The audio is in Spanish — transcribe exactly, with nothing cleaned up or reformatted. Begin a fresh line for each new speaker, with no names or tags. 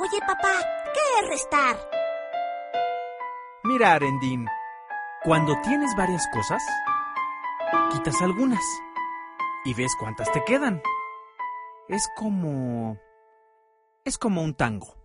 Oye, papá, ¿qué es restar?
Mira, Arendín, cuando tienes varias cosas, quitas algunas y ves cuántas te quedan. Es como... es como un tango.